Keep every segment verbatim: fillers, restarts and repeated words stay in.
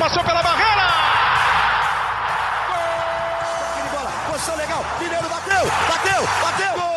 passou pela barreira! Gol! Bola, posição legal, Mineiro bateu, bateu, bateu! Gol!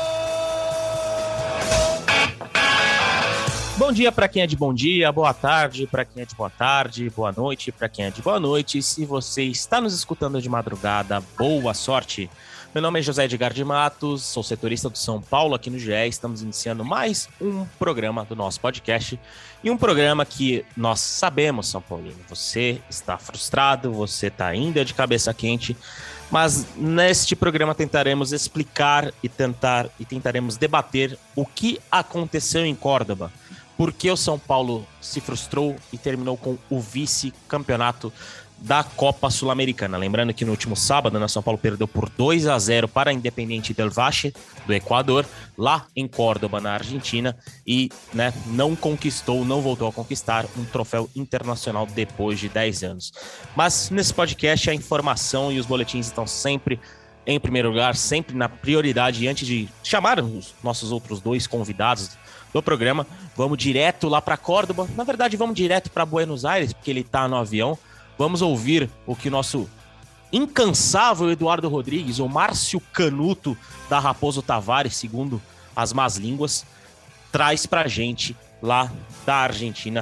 Bom dia para quem é de bom dia, boa tarde para quem é de boa tarde, boa noite para quem é de boa noite. Se você está nos escutando de madrugada, boa sorte. Meu nome é José Edgar de Matos, sou setorista do São Paulo aqui no G E. Estamos iniciando mais um programa do nosso podcast. E um programa que nós sabemos, São Paulino, você está frustrado, você está ainda de cabeça quente, mas neste programa tentaremos explicar e, tentar, e tentaremos debater o que aconteceu em Córdoba. Por que o São Paulo se frustrou e terminou com o vice-campeonato da Copa Sul-Americana. Lembrando que no último sábado, né, São Paulo perdeu por dois a zero para a Independiente del Valle, do Equador, lá em Córdoba, na Argentina, e né, não conquistou, não voltou a conquistar um troféu internacional depois de dez anos. Mas nesse podcast a informação e os boletins estão sempre em primeiro lugar, sempre na prioridade. E antes de chamar os nossos outros dois convidados do programa, vamos direto lá para Córdoba. Na verdade, vamos direto para Buenos Aires, porque ele está no avião. Vamos ouvir o que nosso incansável Eduardo Rodrigues, o Márcio Canuto da Raposo Tavares, segundo as más línguas, traz pra gente lá da Argentina,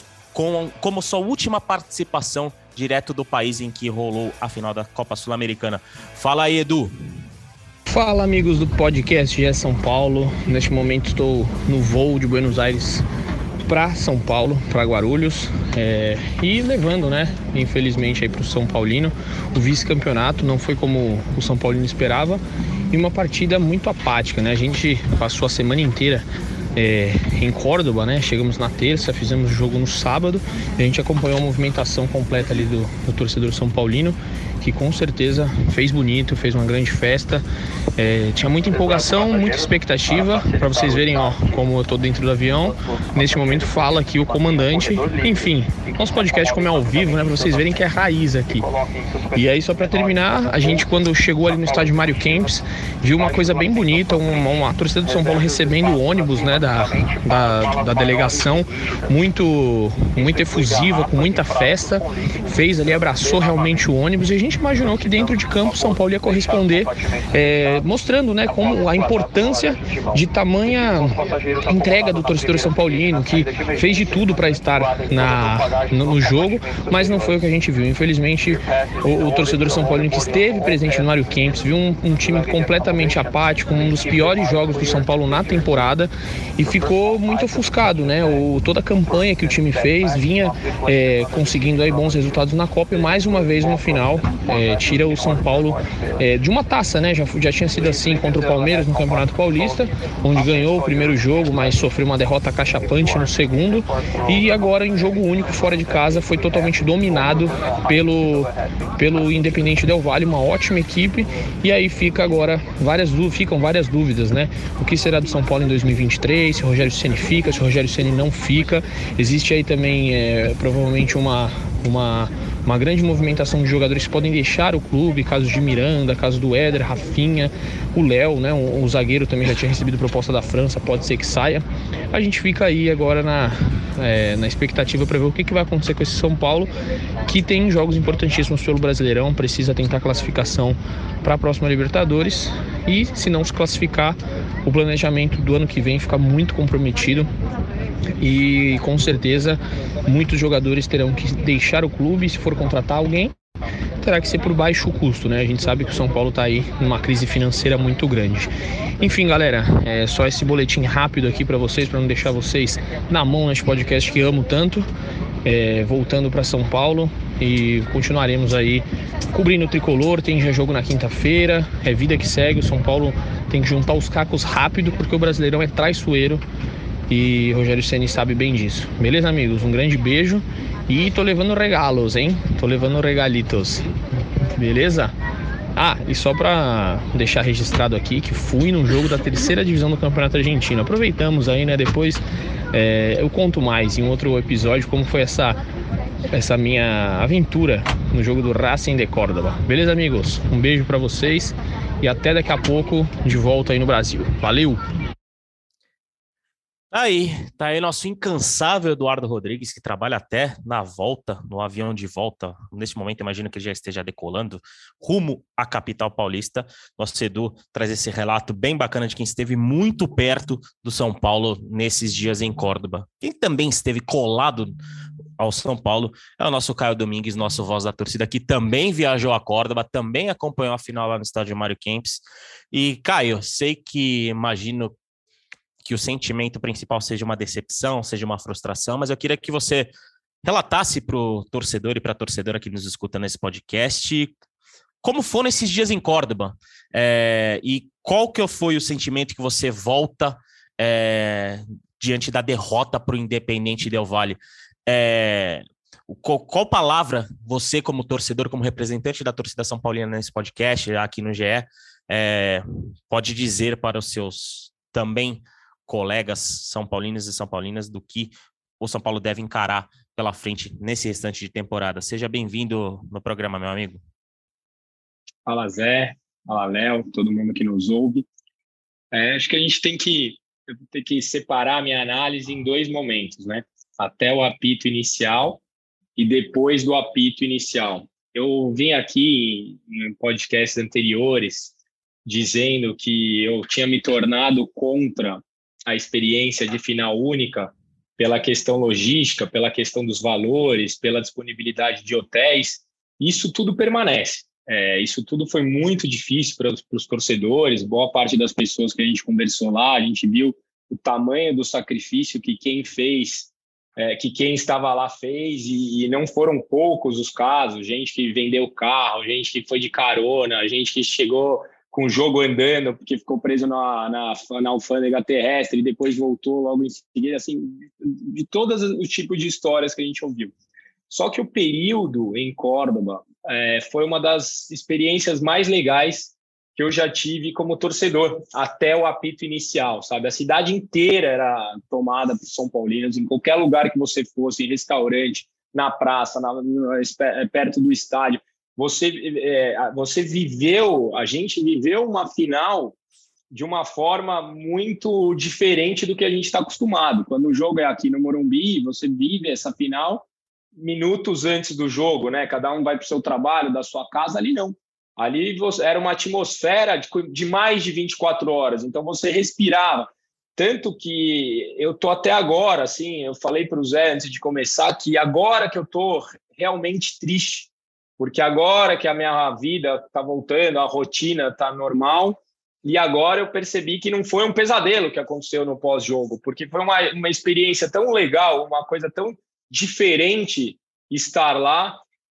com, como sua última participação direto do país em que rolou a final da Copa Sul-Americana. Fala aí, Edu. Fala, amigos do podcast G E São Paulo. Neste momento estou no voo de Buenos Aires para São Paulo, para Guarulhos, é, e levando, né, infelizmente aí para o São Paulino, o vice-campeonato. Não foi como o São Paulino esperava, e uma partida muito apática, né? A gente passou a semana inteira é, em Córdoba, né? Chegamos na terça, fizemos o jogo no sábado, e a gente acompanhou a movimentação completa ali do, do torcedor São Paulino, que com certeza fez bonito, fez uma grande festa. É, tinha muita empolgação, muita expectativa. Para vocês verem, ó, como eu tô dentro do avião. Neste momento fala aqui o comandante. Enfim, nosso podcast como é ao vivo, né, para vocês verem que é raiz aqui. E aí, só para terminar, a gente, quando chegou ali no estádio Mário Kempes, viu uma coisa bem bonita, uma, uma torcida do São Paulo recebendo o ônibus, né, da, da, da delegação, muito, muito efusiva, com muita festa. Fez ali, abraçou realmente o ônibus, e a gente imaginou que dentro de campo São Paulo ia corresponder, é, mostrando, né, como a importância de tamanha entrega do torcedor São Paulino, que fez de tudo para estar na, no, no jogo, mas não foi o que a gente viu. Infelizmente, o, o torcedor São Paulino que esteve presente no Mário Kempes viu um, um time completamente apático, um dos piores jogos do São Paulo na temporada, e ficou muito ofuscado, né? O, toda a campanha que o time fez vinha é, conseguindo aí bons resultados na Copa, e mais uma vez no final É, tira o São Paulo é, de uma taça, né? Já, já tinha sido assim contra o Palmeiras no Campeonato Paulista, onde ganhou o primeiro jogo, mas sofreu uma derrota cachapante no segundo, e agora em jogo único fora de casa foi totalmente dominado pelo, pelo Independiente del Valle, uma ótima equipe. E aí fica agora várias, ficam várias dúvidas, né? O que será do São Paulo em dois mil e vinte e três, se o Rogério Ceni fica, se o Rogério Ceni não fica. Existe aí também é, provavelmente uma, uma uma grande movimentação de jogadores que podem deixar o clube, caso de Miranda, caso do Éder, Rafinha, o Léo, né, o, o zagueiro também já tinha recebido proposta da França, pode ser que saia. A gente fica aí agora na, é, na expectativa para ver o que, que vai acontecer com esse São Paulo, que tem jogos importantíssimos pelo Brasileirão, precisa tentar classificação para a próxima Libertadores, e se não se classificar, o planejamento do ano que vem fica muito comprometido, e com certeza muitos jogadores terão que deixar o clube. Se for contratar alguém, terá que ser por baixo custo, né? A gente sabe que o São Paulo está aí numa crise financeira muito grande. Enfim, galera, é só esse boletim rápido aqui para vocês, para não deixar vocês na mão neste podcast que amo tanto. É, voltando para São Paulo, e continuaremos aí cobrindo o tricolor. Tem já jogo na quinta-feira, é vida que segue. O São Paulo tem que juntar os cacos rápido, porque o Brasileirão é traiçoeiro, e Rogério Ceni sabe bem disso. Beleza, amigos? Um grande beijo, e tô levando regalos, hein? Tô levando regalitos. Beleza? Ah, e só pra deixar registrado aqui que fui no jogo da terceira divisão do Campeonato Argentino. Aproveitamos aí, né? Depois é, eu conto mais em outro episódio como foi essa, essa minha aventura no jogo do Racing de Córdoba. Beleza, amigos? Um beijo pra vocês, e até daqui a pouco de volta aí no Brasil. Valeu! Aí, tá aí nosso incansável Eduardo Rodrigues, que trabalha até na volta, no avião de volta. Nesse momento, imagino que ele já esteja decolando rumo à capital paulista. Nosso Edu traz esse relato bem bacana de quem esteve muito perto do São Paulo nesses dias em Córdoba. Quem também esteve colado ao São Paulo é o nosso Caio Domingues, nosso voz da torcida, que também viajou a Córdoba, também acompanhou a final lá no estádio Mário Kempes. E, Caio, sei que imagino que o sentimento principal seja uma decepção, seja uma frustração, mas eu queria que você relatasse para o torcedor e para a torcedora que nos escuta nesse podcast como foram esses dias em Córdoba, é, e qual que foi o sentimento que você volta é, diante da derrota para o Independiente Del Valle. É, qual, qual palavra você, como torcedor, como representante da torcida São Paulina nesse podcast, aqui no G E, é, pode dizer para os seus também colegas são paulinos e são paulinas do que o São Paulo deve encarar pela frente nesse restante de temporada? Seja bem-vindo no programa, meu amigo. Fala, Zé. Fala, Léo, todo mundo que nos ouve. É, acho que a gente tem que, tem que separar a minha análise em dois momentos, né? Até o apito inicial e depois do apito inicial. Eu vim aqui em podcasts anteriores dizendo que eu tinha me tornado contra a experiência de final única pela questão logística, pela questão dos valores, pela disponibilidade de hotéis. Isso tudo permanece. É, isso tudo foi muito difícil para os torcedores. Boa parte das pessoas que a gente conversou lá, a gente viu o tamanho do sacrifício que quem fez, é, que quem estava lá fez, e, e não foram poucos os casos. Gente que vendeu carro, gente que foi de carona, gente que chegou com o jogo andando porque ficou preso na, na, na alfândega terrestre e depois voltou logo em seguida, assim, de todos os tipos de histórias que a gente ouviu. Só que o período em Córdoba é, foi uma das experiências mais legais que eu já tive como torcedor, até o apito inicial, sabe? A cidade inteira era tomada por São Paulinos, em qualquer lugar que você fosse, em restaurante, na praça, na, na, perto do estádio. Você, é, você viveu, a gente viveu uma final de uma forma muito diferente do que a gente está acostumado. Quando o jogo é aqui no Morumbi, você vive essa final minutos antes do jogo, né? Cada um vai para o seu trabalho, da sua casa. Ali não. Ali você, era uma atmosfera de, de mais de vinte e quatro horas. Então você respirava. Tanto que eu tô até agora, assim, eu falei para o Zé antes de começar que agora que eu tô realmente triste, porque agora que a minha vida está voltando, a rotina está normal, e agora eu percebi que não foi um pesadelo que aconteceu no pós-jogo, porque foi uma, uma experiência tão legal, uma coisa tão diferente estar lá,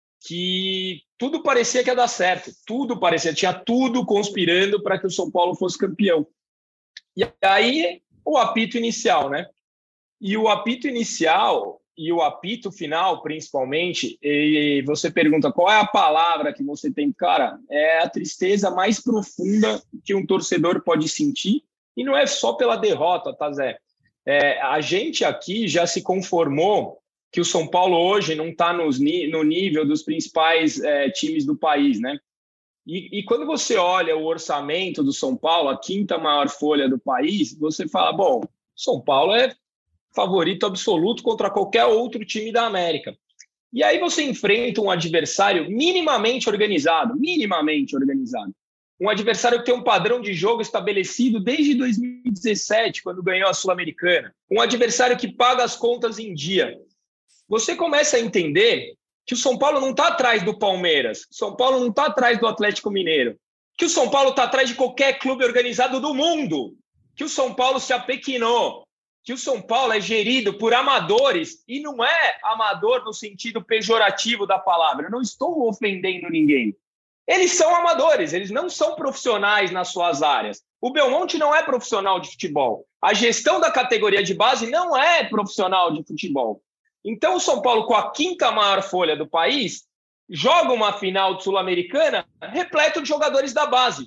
que tudo parecia que ia dar certo, tudo parecia, tinha tudo conspirando para que o São Paulo fosse campeão. E aí o apito inicial, né? E o apito inicial e o apito final, principalmente, e você pergunta qual é a palavra que você tem. Cara, é a tristeza mais profunda que um torcedor pode sentir, e não é só pela derrota, tá, Zé? É, a gente aqui já se conformou que o São Paulo hoje não está no nível dos principais é, times do país, né? E, e quando você olha o orçamento do São Paulo, a quinta maior folha do país, você fala, bom, São Paulo é favorito absoluto contra qualquer outro time da América. E aí você enfrenta um adversário minimamente organizado, minimamente organizado. Um adversário que tem um padrão de jogo estabelecido desde dois mil e dezessete, quando ganhou a Sul-Americana. Um adversário que paga as contas em dia. Você começa a entender que o São Paulo não está atrás do Palmeiras, o São Paulo não está atrás do Atlético Mineiro, que o São Paulo está atrás de qualquer clube organizado do mundo, que o São Paulo se apequinou, que o São Paulo é gerido por amadores, e não é amador no sentido pejorativo da palavra. Eu não estou ofendendo ninguém. Eles são amadores, eles não são profissionais nas suas áreas. O Belmonte não é profissional de futebol. A gestão da categoria de base não é profissional de futebol. Então o São Paulo, com a quinta maior folha do país, joga uma final de Sul-Americana repleto de jogadores da base.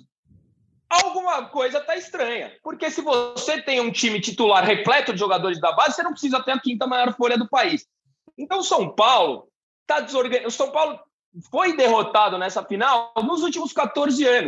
Alguma coisa está estranha, porque se você tem um time titular repleto de jogadores da base, você não precisa ter a quinta maior folha do país. Então o São Paulo está desorganizado. O São Paulo foi derrotado nessa final nos últimos quatorze anos.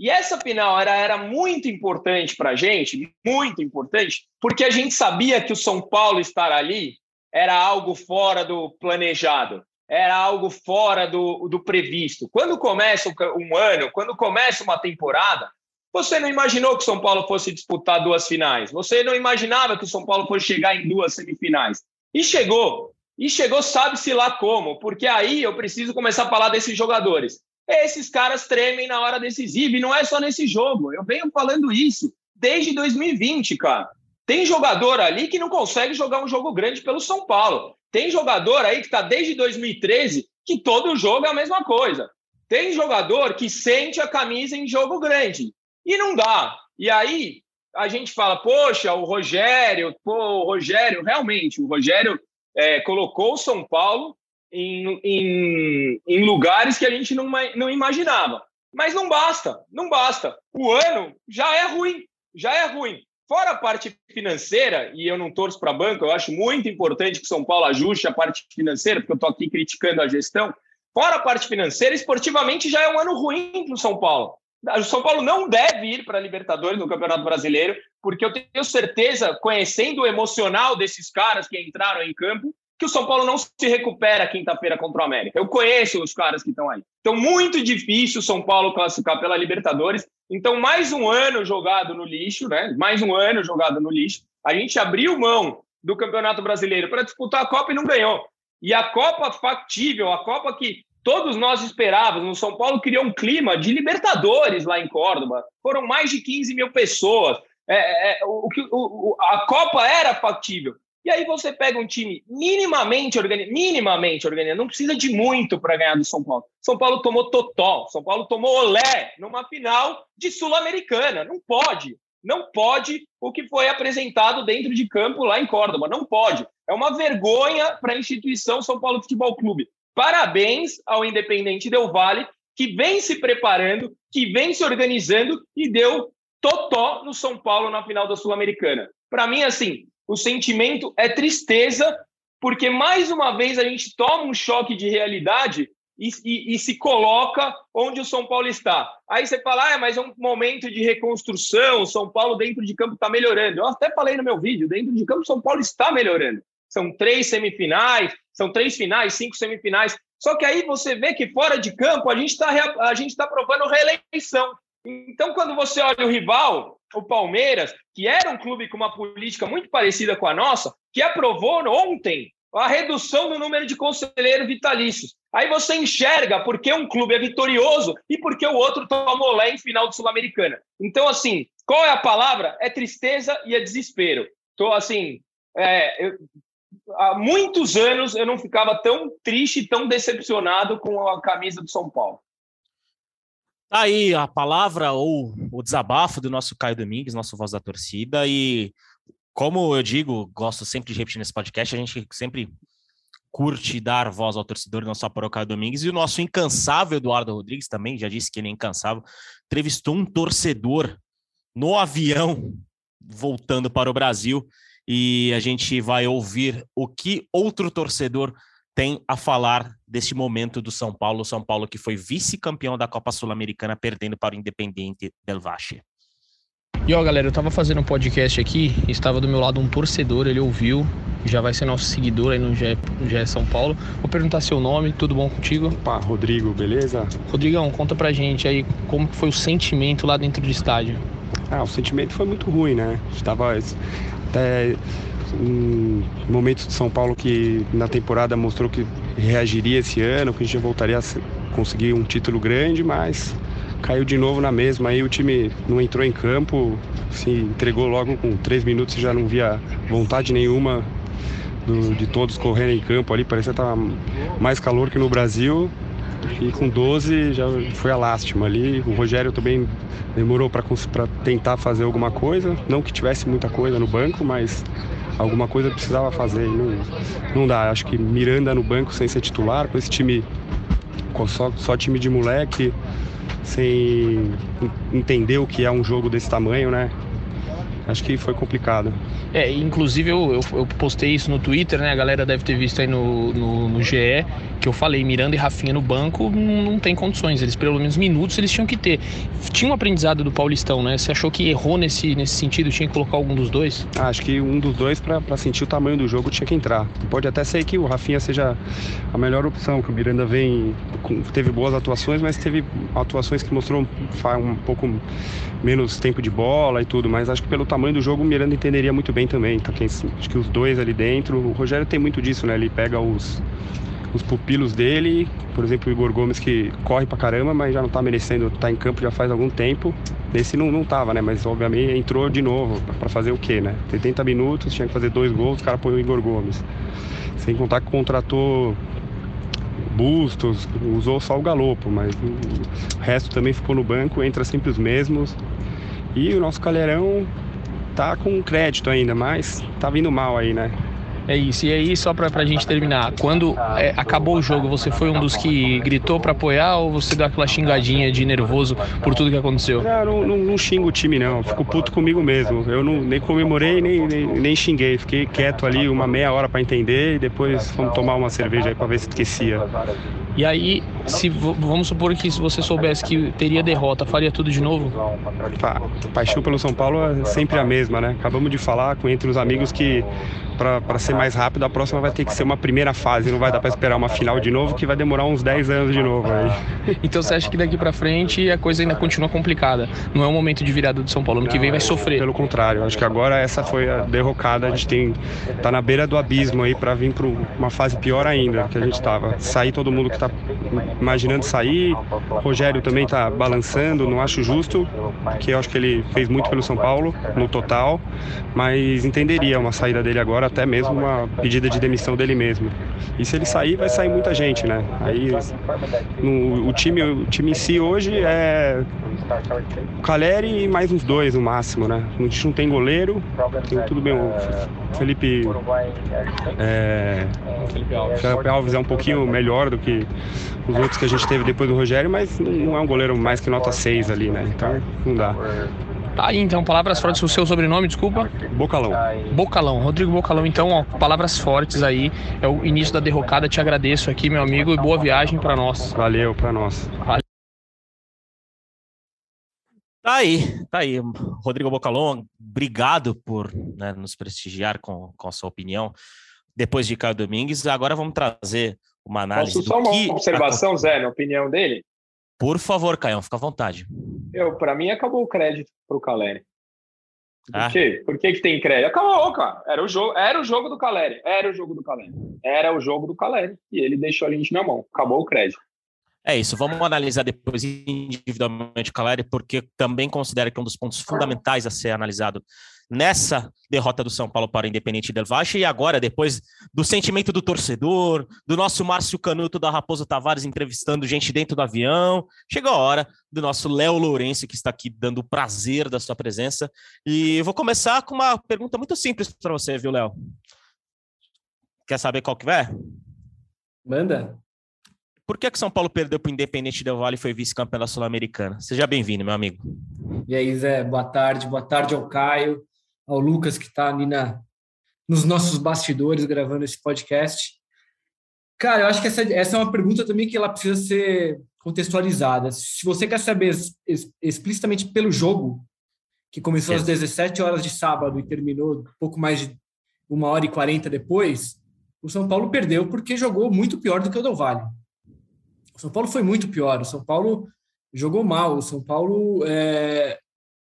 E essa final era, era muito importante para a gente, muito importante, porque a gente sabia que o São Paulo estar ali era algo fora do planejado, era algo fora do, do previsto. Quando começa um ano, quando começa uma temporada, você não imaginou que o São Paulo fosse disputar duas finais, você não imaginava que o São Paulo fosse chegar em duas semifinais. E chegou, e chegou sabe-se lá como, porque aí eu preciso começar a falar desses jogadores. Esses caras tremem na hora decisiva, e não é só nesse jogo. Eu venho falando isso desde dois mil e vinte, cara. Tem jogador ali que não consegue jogar um jogo grande pelo São Paulo. Tem jogador aí que está desde dois mil e treze que todo jogo é a mesma coisa. Tem jogador que sente a camisa em jogo grande. E não dá. E aí a gente fala, poxa, o Rogério, pô, o Rogério, realmente, o Rogério é, colocou o São Paulo Em, em, em lugares que a gente não, não imaginava. Mas não basta, não basta. O ano já é ruim, já é ruim. Fora a parte financeira, e eu não torço para banco, eu acho muito importante que São Paulo ajuste a parte financeira, porque eu estou aqui criticando a gestão. Fora a parte financeira, esportivamente já é um ano ruim para o São Paulo. O São Paulo não deve ir para a Libertadores no Campeonato Brasileiro, porque eu tenho certeza, conhecendo o emocional desses caras que entraram em campo, que o São Paulo não se recupera quinta-feira contra o América. Eu conheço os caras que estão aí. Então, muito difícil o São Paulo classificar pela Libertadores. Então, mais um ano jogado no lixo, né? Mais um ano jogado no lixo. A gente abriu mão do Campeonato Brasileiro para disputar a Copa e não ganhou. E a Copa factível, a Copa que todos nós esperávamos, o São Paulo criou um clima de Libertadores lá em Córdoba. Foram mais de quinze mil pessoas. É, é, o, o, a Copa era factível. E aí você pega um time minimamente organizado, minimamente organizado, não precisa de muito para ganhar do São Paulo. São Paulo tomou totó, São Paulo tomou olé numa final de Sul-Americana. Não pode, não pode o que foi apresentado dentro de campo lá em Córdoba, não pode. É uma vergonha para a instituição São Paulo Futebol Clube. Parabéns ao Independente Del Valle, que vem se preparando, que vem se organizando e deu totó no São Paulo na final da Sul-Americana. Para mim, assim, o sentimento é tristeza, porque mais uma vez a gente toma um choque de realidade e, e, e se coloca onde o São Paulo está. Aí você fala, ah, mas é um momento de reconstrução, o São Paulo dentro de campo está melhorando. Eu até falei no meu vídeo, dentro de campo o São Paulo está melhorando. São três semifinais, são três finais, cinco semifinais. Só que aí você vê que fora de campo a gente está a gente está provando reeleição. Então, quando você olha o rival, o Palmeiras, que era um clube com uma política muito parecida com a nossa, que aprovou ontem a redução do número de conselheiros vitalícios. Aí você enxerga porque um clube é vitorioso e porque o outro toma olé em final de Sul-Americana. Então, assim, qual é a palavra? É tristeza e é desespero. Tô, assim, é, eu, há muitos anos eu não ficava tão triste e tão decepcionado com a camisa do São Paulo. Aí a palavra ou o desabafo do nosso Caio Domingues, nosso voz da torcida, e como eu digo, gosto sempre de repetir nesse podcast, a gente sempre curte dar voz ao torcedor, não só para o Caio Domingues, e o nosso incansável Eduardo Rodrigues também, já disse que ele é incansável, entrevistou um torcedor no avião voltando para o Brasil, e a gente vai ouvir o que outro torcedor tem a falar deste momento do São Paulo, São Paulo que foi vice-campeão da Copa Sul-Americana, perdendo para o Independiente del Valle. E ó, galera, eu tava fazendo um podcast aqui, estava do meu lado um torcedor, ele ouviu, já vai ser nosso seguidor aí no G E, no G E São Paulo. Vou perguntar seu nome, tudo bom contigo? Opa, Rodrigo, beleza? Rodrigão, conta pra gente aí como foi o sentimento lá dentro do estádio. Ah, o sentimento foi muito ruim, né? Estava até em momentos de São Paulo que na temporada mostrou que reagiria esse ano, que a gente voltaria a conseguir um título grande, mas caiu de novo na mesma. Aí o time não entrou em campo, se entregou logo com três minutos e já não via vontade nenhuma do, de todos correndo em campo ali, parecia que estava mais calor que no Brasil. E com doze já foi a lástima ali. O Rogério também demorou para tentar fazer alguma coisa, não que tivesse muita coisa no banco, mas alguma coisa precisava fazer. Não, não dá, acho que Miranda no banco sem ser titular, com esse time, com só, só time de moleque, sem entender o que é um jogo desse tamanho, né? Acho que foi complicado. É, inclusive eu, eu, eu postei isso no Twitter, né? A galera deve ter visto aí no, no, no G E, que eu falei, Miranda e Rafinha no banco, não, não tem condições. Eles, pelo menos minutos, eles tinham que ter. Tinha um aprendizado do Paulistão, né? Você achou que errou nesse, nesse sentido? Tinha que colocar algum dos dois? Ah, acho que um dos dois, para sentir o tamanho do jogo, tinha que entrar. Pode até ser que o Rafinha seja a melhor opção, que o Miranda vem, teve boas atuações, mas teve atuações que mostrou um pouco menos tempo de bola e tudo, mas acho que pelo tamanho do jogo o Miranda entenderia muito bem também. Então, quem, acho que os dois ali dentro, o Rogério tem muito disso, né? Ele pega os, os pupilos dele, por exemplo, o Igor Gomes, que corre pra caramba, mas já não tá merecendo estar em campo já faz algum tempo. Nesse não, não tava, né? Mas obviamente entrou de novo pra fazer o quê, né? setenta minutos, tinha que fazer dois gols, o cara põe o Igor Gomes. Sem contar que contratou Bustos, usou só o Galopo, mas o resto também ficou no banco, entra sempre os mesmos. E o nosso Calherão tá com crédito ainda, mas tá vindo mal aí, né? É isso, e aí só pra, pra gente terminar, quando é, acabou o jogo, você foi um dos que gritou pra apoiar ou você deu aquela xingadinha de nervoso por tudo que aconteceu? Não, não, não, não xingo o time não, fico puto comigo mesmo, eu não, nem comemorei, nem, nem, nem xinguei, fiquei quieto ali uma meia hora pra entender e depois fomos tomar uma cerveja aí pra ver se esquecia. E aí, se vamos supor que se você soubesse que teria derrota, faria tudo de novo? Pa, paixão pelo São Paulo é sempre a mesma, né? Acabamos de falar com, entre os amigos que para ser mais rápido, a próxima vai ter que ser uma primeira fase, não vai dar para esperar uma final de novo, que vai demorar uns dez anos de novo aí. Então você acha que daqui para frente a coisa ainda continua complicada? Não é um momento de virada do São Paulo, ano que vem vai sofrer? Pelo contrário, acho que agora essa foi a derrocada, a gente tem, tá na beira do abismo aí para vir para uma fase pior ainda, que a gente tava. Sair todo mundo que tá imaginando sair, Rogério também tá balançando, não acho justo, porque eu acho que ele fez muito pelo São Paulo, no total, mas entenderia uma saída dele agora, até mesmo uma pedida de demissão dele mesmo. E se ele sair, vai sair muita gente, né? Aí no, o, time, o time em si hoje é o Caleri e mais uns dois no máximo, né? A gente não tem goleiro, tem tudo bem, o Felipe, é, Felipe Alves é um pouquinho melhor do que os outros que a gente teve depois do Rogério, mas não é um goleiro mais que nota seis ali, né? Então não dá. Tá aí, então, palavras fortes, o seu sobrenome, desculpa? Bocalão. Bocalão, Rodrigo Bocalão, então, ó, palavras fortes aí, é o início da derrocada, te agradeço aqui, meu amigo, e boa viagem pra nós. Valeu, pra nós. Valeu. Tá aí, tá aí, Rodrigo Bocalão, obrigado por, né, nos prestigiar com, com a sua opinião, depois de Caio Domingues. Agora vamos trazer uma análise. Posso só do uma que observação, a... Zé, na opinião dele? Por favor, Caião, fica à vontade. Eu, para mim, acabou o crédito pro Caleri. Por Ah. quê? Por que que tem crédito? Acabou, cara. Era o jogo, era o jogo do Caleri. Era o jogo do Caleri. Era o jogo do Caleri. E ele deixou a gente na mão. Acabou o crédito. É isso, vamos analisar depois individualmente o Caleri, porque também considero que é um dos pontos fundamentais a ser analisado nessa derrota do São Paulo para o Independiente del Valle. E agora, depois do sentimento do torcedor, do nosso Márcio Canuto da Raposo Tavares entrevistando gente dentro do avião, chegou a hora do nosso Léo Lourenço, que está aqui dando o prazer da sua presença. E eu vou começar com uma pergunta muito simples para você, viu, Léo? Quer saber qual que é? Manda. Por que que São Paulo perdeu para o Independiente del Valle e foi vice-campeão da Sul-Americana? Seja bem-vindo, meu amigo. E aí, Zé, boa tarde. Boa tarde ao Caio, ao Lucas, que está ali na, nos nossos bastidores gravando esse podcast. Cara, eu acho que essa, essa é uma pergunta também que ela precisa ser contextualizada. Se você quer saber es, es, explicitamente pelo jogo, que começou às dezessete horas de sábado e terminou pouco mais de uma hora e quarenta depois, o São Paulo perdeu porque jogou muito pior do que o Del Valle. O São Paulo foi muito pior, o São Paulo jogou mal, o São Paulo... É...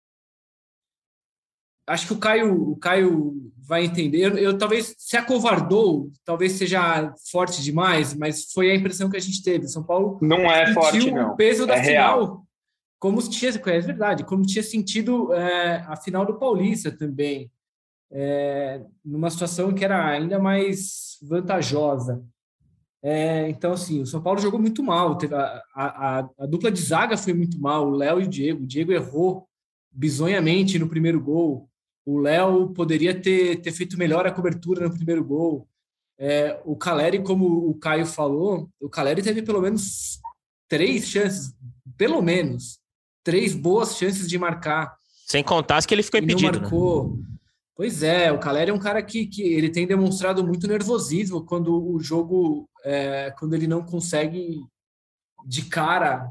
Acho que o Caio, o Caio vai entender, eu, eu talvez se acovardou, talvez seja forte demais, mas foi a impressão que a gente teve. O São Paulo não é forte, não. O peso da é final, real. Como tinha, é verdade, como tinha sentido é, a final do Paulista também, é, numa situação que era ainda mais vantajosa. É, então, assim, o São Paulo jogou muito mal. Teve a, a, a dupla de zaga foi muito mal, o Léo e o Diego. O Diego errou bizonhamente no primeiro gol. O Léo poderia ter, ter feito melhor a cobertura no primeiro gol. É, o Caleri, como o Caio falou, o Caleri teve pelo menos três chances, pelo menos, três boas chances de marcar. Sem contar as que ele ficou impedido. E não marcou. Né? Pois é, o Caleri é um cara que, que ele tem demonstrado muito nervosismo quando o jogo, é, quando ele não consegue de cara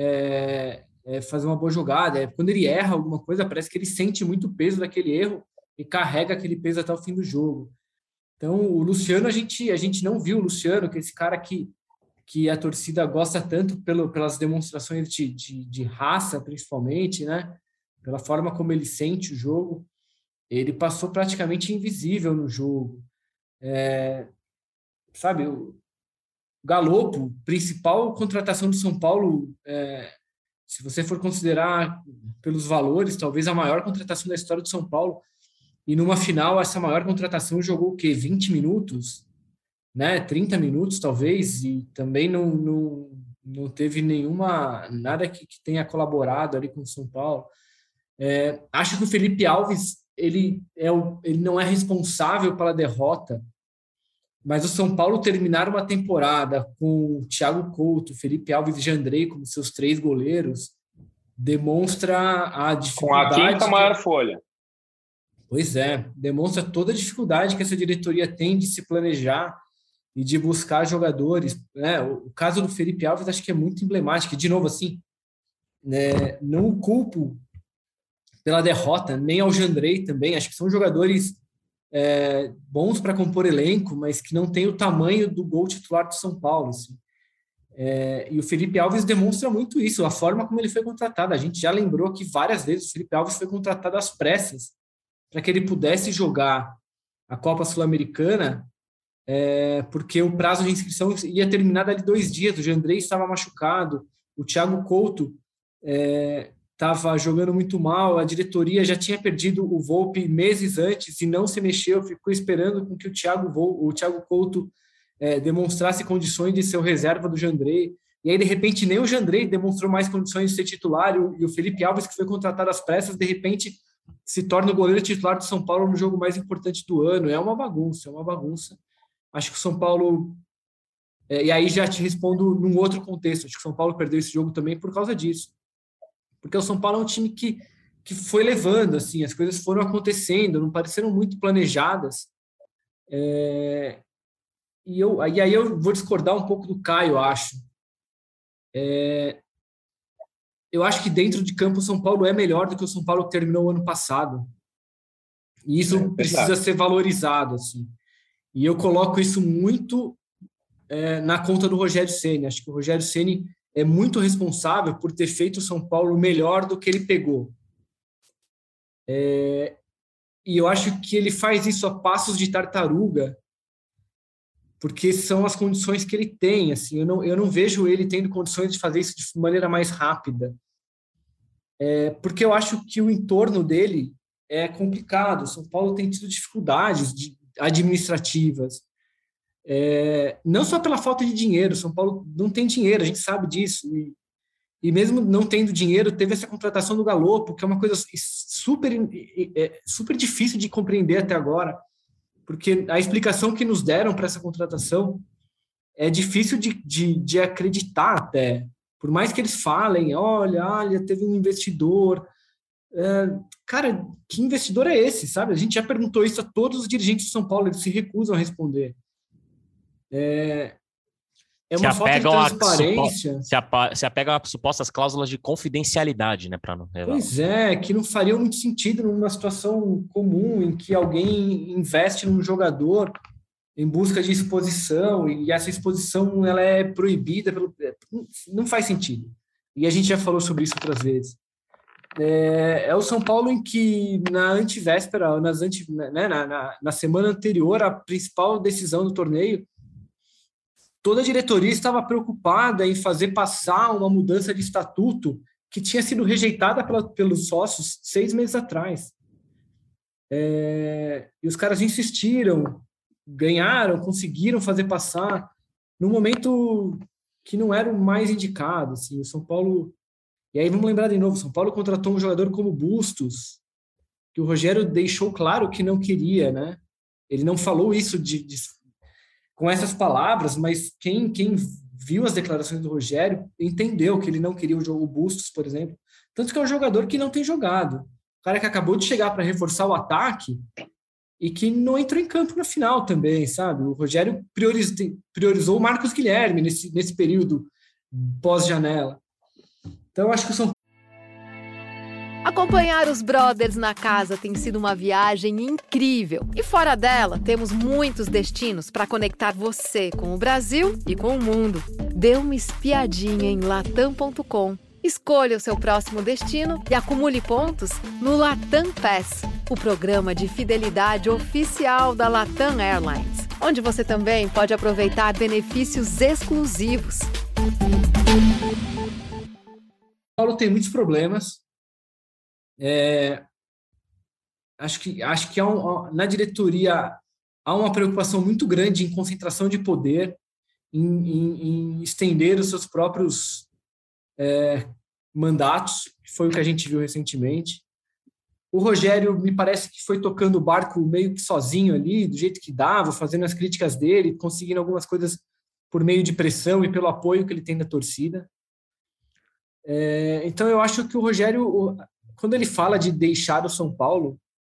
é, é, fazer uma boa jogada. É, quando ele erra alguma coisa, parece que ele sente muito o peso daquele erro e carrega aquele peso até o fim do jogo. Então, o Luciano, a gente, a gente não viu o Luciano, que é esse cara que, que a torcida gosta tanto pelo, pelas demonstrações de, de, de raça, principalmente, né? Pela forma como ele sente o jogo. Ele passou praticamente invisível no jogo. É, sabe, o Galopo, principal contratação do São Paulo, é, se você for considerar pelos valores, talvez a maior contratação da história do São Paulo, e numa final, essa maior contratação jogou o quê? vinte minutos? Né? trinta minutos, talvez, e também não, não, não teve nenhuma, nada que, que tenha colaborado ali com o São Paulo. É, acho que o Felipe Alves, ele, é o, ele não é responsável pela derrota, mas o São Paulo terminar uma temporada com o Thiago Couto, Felipe Alves e Jandrei como seus três goleiros, demonstra a dificuldade... Com a quinta maior folha. Pois é, demonstra toda a dificuldade que essa diretoria tem de se planejar e de buscar jogadores. Né? O caso do Felipe Alves acho que é muito emblemático. De novo, assim, né, não o culpo pela derrota, nem ao Jandrei também. Acho que são jogadores é, bons para compor elenco, mas que não têm o tamanho do gol titular do São Paulo. Assim. É, e o Felipe Alves demonstra muito isso, a forma como ele foi contratado. A gente já lembrou que várias vezes o Felipe Alves foi contratado às pressas para que ele pudesse jogar a Copa Sul-Americana, é, porque o prazo de inscrição ia terminar dali dois dias. O Jandrei estava machucado, o Thiago Couto estava é, jogando muito mal, a diretoria já tinha perdido o Volpi meses antes e não se mexeu, ficou esperando com que o Thiago, Vol, o Thiago Couto é, demonstrasse condições de ser o reserva do Jandrei. E aí, de repente, nem o Jandrei demonstrou mais condições de ser titular, e o Felipe Alves, que foi contratado às pressas, de repente se torna o goleiro titular do São Paulo no jogo mais importante do ano. É uma bagunça, é uma bagunça. Acho que o São Paulo... É, e aí já te respondo num outro contexto. Acho que o São Paulo perdeu esse jogo também por causa disso. Porque o São Paulo é um time que, que foi levando, assim, as coisas foram acontecendo, não pareceram muito planejadas. É, e, eu, e aí eu vou discordar um pouco do Caio, acho. É, eu acho que dentro de campo o São Paulo é melhor do que o São Paulo que terminou o ano passado. E isso é precisa ser valorizado, assim. E eu coloco isso muito é, na conta do Rogério Ceni. Acho que o Rogério Ceni é muito responsável por ter feito o São Paulo melhor do que ele pegou. É, e eu acho que ele faz isso a passos de tartaruga, porque são as condições que ele tem. Assim, eu não, eu não vejo ele tendo condições de fazer isso de maneira mais rápida. É, porque eu acho que o entorno dele é complicado. O São Paulo tem tido dificuldades de, administrativas. É, não só pela falta de dinheiro. O São Paulo não tem dinheiro, a gente sabe disso. E, e mesmo não tendo dinheiro, teve essa contratação do Galopo, que é uma coisa super, é, super difícil de compreender até agora. Porque a explicação que nos deram para essa contratação é difícil de, de, de acreditar até. Por mais que eles falem, olha, olha, teve um investidor. É, cara, que investidor é esse, sabe? A gente já perguntou isso a todos os dirigentes de São Paulo, eles se recusam a responder. É, é uma falta de transparência. A, se, apa, se apega a supostas cláusulas de confidencialidade, né? Pra não revelar. Pois é, que não faria muito sentido numa situação comum em que alguém investe num jogador em busca de exposição e essa exposição ela é proibida pelo... Não faz sentido. E a gente já falou sobre isso outras vezes. É, é o São Paulo em que na antivéspera, nas anti, né, na, na, na semana anterior à principal decisão do torneio, toda a diretoria estava preocupada em fazer passar uma mudança de estatuto que tinha sido rejeitada pela, pelos sócios seis meses atrás. É, e os caras insistiram, ganharam, conseguiram fazer passar no momento que não era o mais indicado. Assim, o São Paulo... E aí vamos lembrar de novo, o São Paulo contratou um jogador como Bustos, que o Rogério deixou claro que não queria, né? Ele não falou isso de... de com essas palavras, mas quem, quem viu as declarações do Rogério entendeu que ele não queria o jogo Bustos, por exemplo. Tanto que é um jogador que não tem jogado. O cara que acabou de chegar para reforçar o ataque e que não entrou em campo na final também, sabe? O Rogério priorizou, priorizou o Marcos Guilherme nesse, nesse período pós-janela. Então, eu acho que o São Acompanhar os brothers na casa tem sido uma viagem incrível. E fora dela, temos muitos destinos para conectar você com o Brasil e com o mundo. Dê uma espiadinha em latam ponto com. Escolha o seu próximo destino e acumule pontos no Latam Pass, o programa de fidelidade oficial da Latam Airlines, onde você também pode aproveitar benefícios exclusivos. São Paulo tem muitos problemas. É, acho que, acho que há um, na diretoria há uma preocupação muito grande em concentração de poder, em, em, em estender os seus próprios é, mandatos, que foi o que a gente viu recentemente. O Rogério me parece que foi tocando o barco meio que sozinho ali, do jeito que dava, fazendo as críticas dele, conseguindo algumas coisas por meio de pressão e pelo apoio que ele tem da torcida. É, então eu acho que o Rogério, quando ele fala de deixar o São Paulo,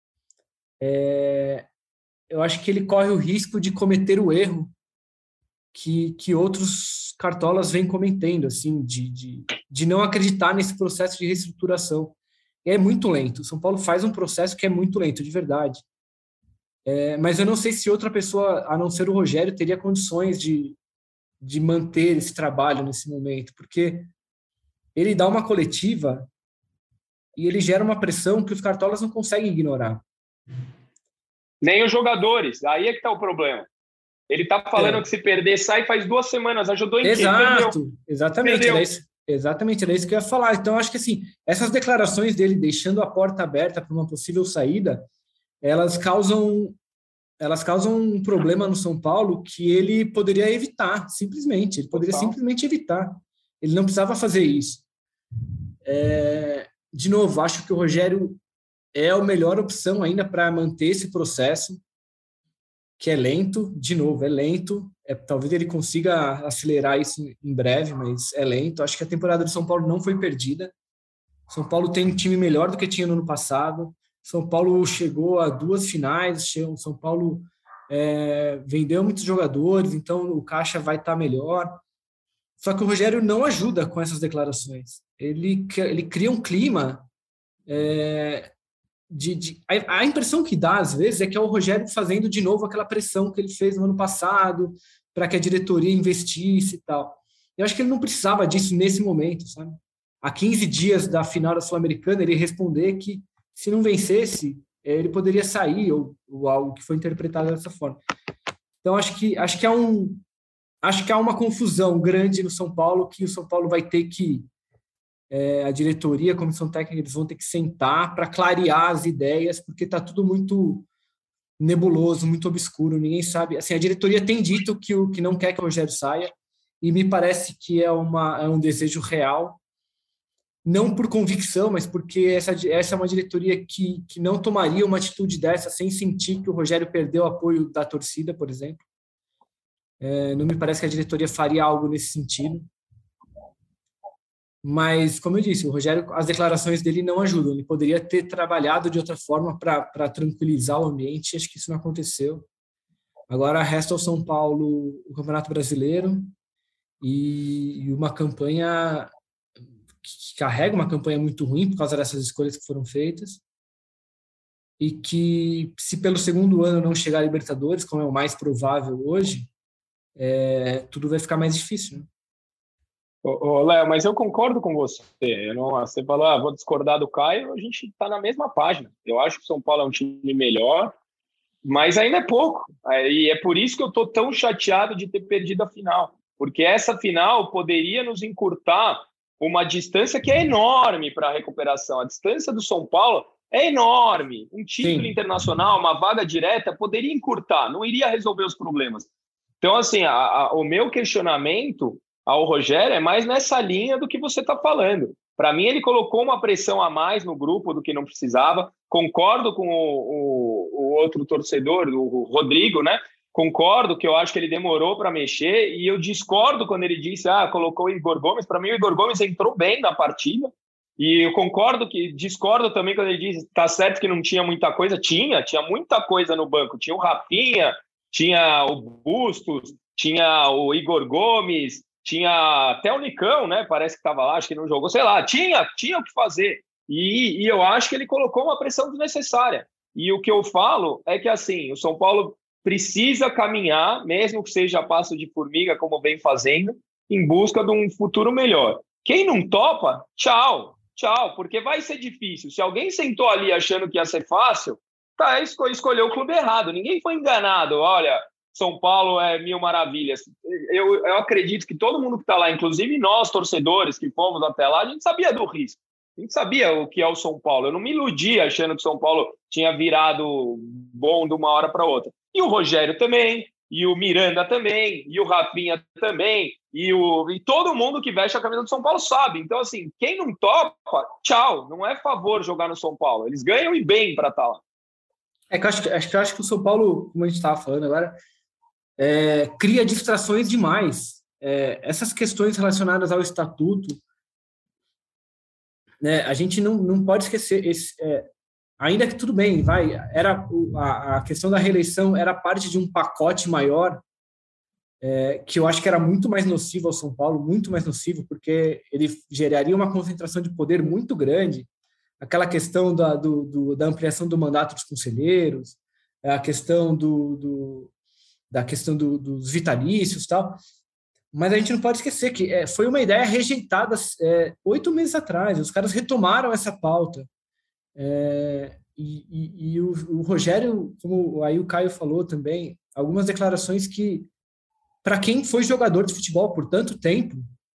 é, eu acho que ele corre o risco de cometer o erro que, que outros cartolas vêm cometendo, assim, de, de, de não acreditar nesse processo de reestruturação. É muito lento. O São Paulo faz um processo que é muito lento, de verdade. É, mas eu não sei se outra pessoa, a não ser o Rogério, teria condições de, de manter esse trabalho nesse momento, porque ele dá uma coletiva e ele gera uma pressão que os cartolas não conseguem ignorar. Nem os jogadores. Aí é que está o problema. Ele está falando é. que se perder, sai faz duas semanas. Ajudou em Exato, quê? Exatamente. Era isso, exatamente, era isso que eu ia falar. Então, acho que assim, essas declarações dele deixando a porta aberta para uma possível saída, elas causam, elas causam um problema no São Paulo que ele poderia evitar, simplesmente. Ele poderia Total. simplesmente evitar. Ele não precisava fazer isso. É... De novo, acho que o Rogério é a melhor opção ainda para manter esse processo, que é lento, de novo, é lento. É, talvez ele consiga acelerar isso em breve, mas é lento. Acho que a temporada do São Paulo não foi perdida. São Paulo tem um time melhor do que tinha no ano passado. São Paulo chegou a duas finais, São Paulo é, vendeu muitos jogadores, então o caixa vai estar melhor. Só que o Rogério não ajuda com essas declarações. Ele, ele cria um clima é, de, de... A, a impressão que dá, às vezes, é que é o Rogério fazendo de novo aquela pressão que ele fez no ano passado para que a diretoria investisse e tal. Eu acho que ele não precisava disso nesse momento, sabe? Há quinze dias da final da Sul-Americana, ele responder que se não vencesse, ele poderia sair, ou, ou algo que foi interpretado dessa forma. Então, acho que, acho que há um... Acho que há uma confusão grande no São Paulo, que o São Paulo vai ter que, é, a diretoria, a comissão técnica, eles vão ter que sentar para clarear as ideias, porque está tudo muito nebuloso, muito obscuro, ninguém sabe. Assim, a diretoria tem dito que, o, que não quer que o Rogério saia, e me parece que é, uma, é um desejo real, não por convicção, mas porque essa, essa é uma diretoria que, que não tomaria uma atitude dessa sem sentir que o Rogério perdeu o apoio da torcida, por exemplo. É, não me parece que a diretoria faria algo nesse sentido. Mas, como eu disse, o Rogério, as declarações dele não ajudam. Ele poderia ter trabalhado de outra forma para tranquilizar o ambiente. Acho que isso não aconteceu. Agora resta ao São Paulo o Campeonato Brasileiro e, e uma campanha que carrega uma campanha muito ruim por causa dessas escolhas que foram feitas. E que, se pelo segundo ano não chegar a Libertadores, como é o mais provável hoje, É, tudo vai ficar mais difícil, né? Ô, ô, Léo, mas eu concordo com você. Eu não, você falou, ah, vou discordar do Caio, a gente está na mesma página. Eu acho que o São Paulo é um time melhor, mas ainda é pouco. E é por isso que eu estou tão chateado de ter perdido a final, porque essa final poderia nos encurtar uma distância que é enorme para a recuperação. A distância do São Paulo é enorme. Um título Sim. internacional, uma vaga direta, poderia encurtar, não iria resolver os problemas. Então, assim, a, a, o meu questionamento ao Rogério é mais nessa linha do que você está falando. Para mim, ele colocou uma pressão a mais no grupo do que não precisava. Concordo com o, o, o outro torcedor, o Rodrigo, né? Concordo que eu acho que ele demorou para mexer e eu discordo quando ele disse, ah, colocou o Igor Gomes. Para mim, o Igor Gomes entrou bem na partida. E eu concordo que, discordo também quando ele diz, tá certo que não tinha muita coisa, tinha, tinha muita coisa no banco, tinha o Rafinha, tinha o Bustos, tinha o Igor Gomes, tinha até o Nicão, né, parece que estava lá, acho que não jogou, sei lá, tinha, tinha o que fazer, e, e eu acho que ele colocou uma pressão desnecessária, e o que eu falo é que, assim, o São Paulo precisa caminhar, mesmo que seja a passo de formiga, como vem fazendo, em busca de um futuro melhor. Quem não topa, tchau, tchau, porque vai ser difícil. Se alguém sentou ali achando que ia ser fácil, tá, escol- escolheu o clube errado. Ninguém foi enganado. Olha, São Paulo é mil maravilhas. Eu, eu acredito que todo mundo que está lá, inclusive nós, torcedores que fomos até lá, a gente sabia do risco. A gente sabia o que é o São Paulo. Eu não me iludi achando que o São Paulo tinha virado bom de uma hora para outra. E o Rogério também, e o Miranda também, e o Rafinha também, e, o, e todo mundo que veste a camisa do São Paulo sabe. Então, assim, quem não topa, tchau. Não é favor jogar no São Paulo. Eles ganham e bem para estar lá. É que eu acho, que- acho que eu acho que o São Paulo, como a gente estava falando agora, é, cria distrações demais. É, essas questões relacionadas ao estatuto, né, a gente não, não pode esquecer, esse, é, ainda que tudo bem, vai, era o- a, a questão da reeleição era parte de um pacote maior, é, que eu acho que era muito mais nocivo ao São Paulo, muito mais nocivo, porque ele geraria uma concentração de poder muito grande, aquela questão da, do, do- da ampliação do mandato dos conselheiros, a questão do, do- da questão do- dos vitalícios e tal, mas a gente não pode esquecer que é, foi uma ideia rejeitada é, oito meses atrás, os caras retomaram essa pauta, é, e, e- e o, o Rogério, como aí o Caio falou também, algumas declarações que, para quem foi jogador de futebol por tanto tempo,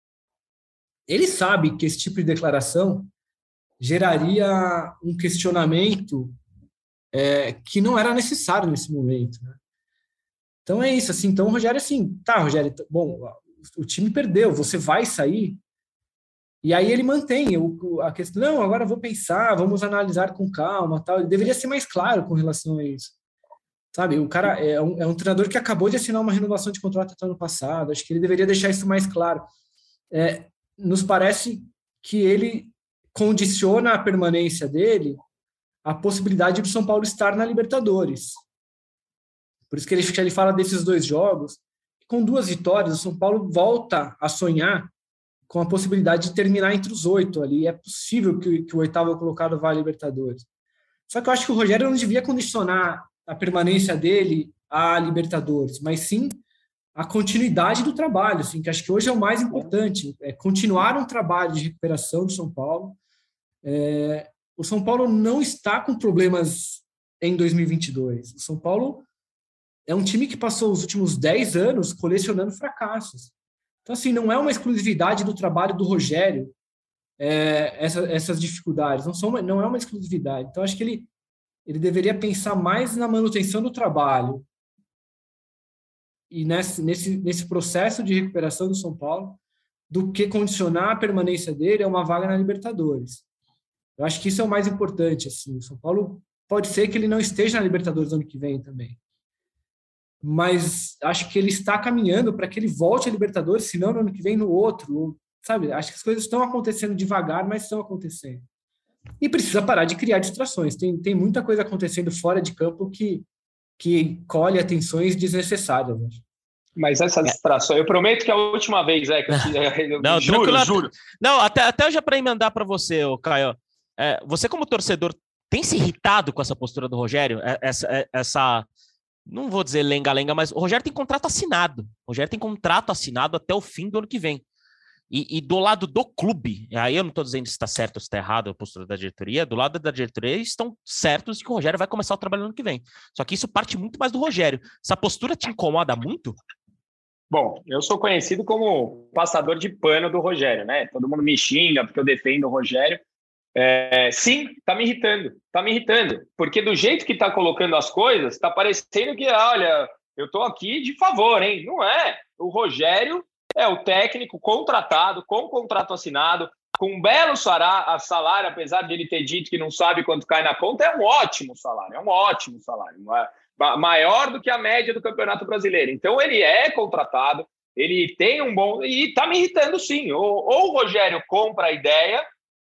ele sabe que esse tipo de declaração geraria um questionamento é, que não era necessário nesse momento, né? Então é isso, assim, então o Rogério, assim, tá, Rogério, t- bom, o time perdeu, você vai sair, e aí ele mantém o, o- a questão, não, agora eu vou pensar, vamos analisar com calma, tal, ele deveria ser mais claro com relação a isso, sabe, o cara é um, é um treinador que acabou de assinar uma renovação de contrato até ano passado, acho que ele deveria deixar isso mais claro. É, nos parece que ele condiciona a permanência dele à possibilidade do São Paulo estar na Libertadores. Por isso que ele, que ele fala desses dois jogos. Com duas vitórias, o São Paulo volta a sonhar com a possibilidade de terminar entre os oito ali. É possível que, que o oitavo colocado vá à Libertadores. Só que eu acho que o Rogério não devia condicionar a permanência dele à Libertadores, mas sim a continuidade do trabalho, assim, que acho que hoje é o mais importante, é continuar um trabalho de recuperação do São Paulo. É, o São Paulo não está com problemas em dois mil e vinte e dois. O São Paulo é um time que passou os últimos dez anos colecionando fracassos. Então, assim, não é uma exclusividade do trabalho do Rogério, é, essa, essas dificuldades, não, são uma, não é uma exclusividade. Então, acho que ele, ele deveria pensar mais na manutenção do trabalho e nesse, nesse, nesse processo de recuperação do São Paulo, do que condicionar a permanência dele a uma vaga na Libertadores. Eu acho que isso é o mais importante. Assim. O São Paulo pode ser que ele não esteja na Libertadores ano que vem também, mas acho que ele está caminhando para que ele volte à Libertadores, se não no ano que vem, no outro, sabe? Acho que as coisas estão acontecendo devagar, mas estão acontecendo. E precisa parar de criar distrações. Tem, tem muita coisa acontecendo fora de campo que, que colhe atenções desnecessárias. Acho. Mas essa distração, eu prometo que é a última vez, é que eu, te, eu Não, juro, tranquilo. juro. Não, até, até já para emendar para você, ô Caio, é, você como torcedor tem se irritado com essa postura do Rogério? Essa, essa não vou dizer lenga-lenga, mas o Rogério tem contrato assinado. O Rogério tem contrato assinado até o fim do ano que vem. E, e do lado do clube, aí eu não estou dizendo se está certo ou se está errado a postura da diretoria, do lado da diretoria eles estão certos de que o Rogério vai começar o trabalho no ano que vem. Só que isso parte muito mais do Rogério. Essa postura te incomoda muito? Bom, eu sou conhecido como passador de pano do Rogério, né? Todo mundo me xinga porque eu defendo o Rogério. É, sim, tá me irritando, tá me irritando, porque do jeito que tá colocando as coisas, tá parecendo que, olha, eu tô aqui de favor, hein? Não é. O Rogério é o técnico contratado, com contrato assinado, com um belo salário, apesar de ele ter dito que não sabe quanto cai na conta, é um ótimo salário, é um ótimo salário, não é? Maior do que a média do Campeonato Brasileiro. Então ele é contratado, ele tem um bom... E tá me irritando sim. Ou, ou o Rogério compra a ideia,